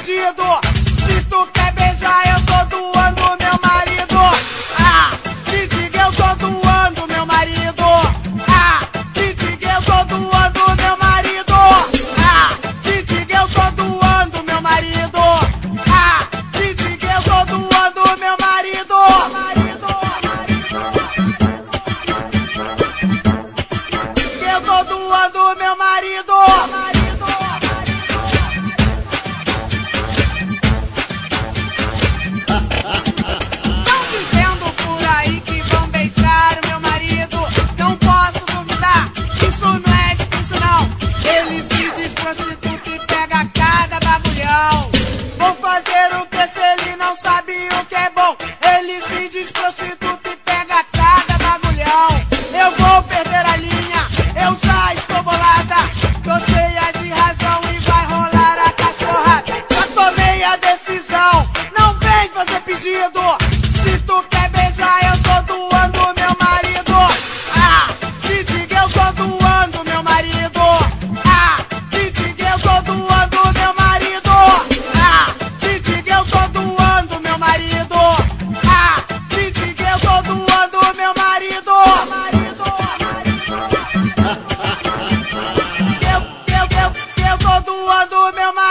pedido. Se tu quer beijar, eu tô doando meu marido. Ah, te diga, eu tô doando meu marido. Ah, te diga, eu tô doando meu marido. Ah, te diga, eu tô doando meu marido. Ah, te diga, eu tô doando meu marido. Eu tô doando meu marido. Tão dizendo por aí que vão beijar o meu marido. Não posso duvidar, isso não é difícil não. Ele se diz prostituta e pega cada bagulhão. Vou fazer o que se ele não sabe o que é bom? Ele se diz prostituta e pega cada bagulhão. Eu vou perder a linha, eu já estou bolada. Tô cheia de razão e vai rolar a cachorrada. Já tomei a decisão, não vem fazer pedido. Se tu quer beijar, eu tô doando meu marido. Ah, te diga, eu tô doando meu marido. Ah, te diga, eu tô doando meu marido. Ah, te diga, eu tô doando meu marido. Ah, te diga, eu tô doando meu marido. Eu tô doando meu marido.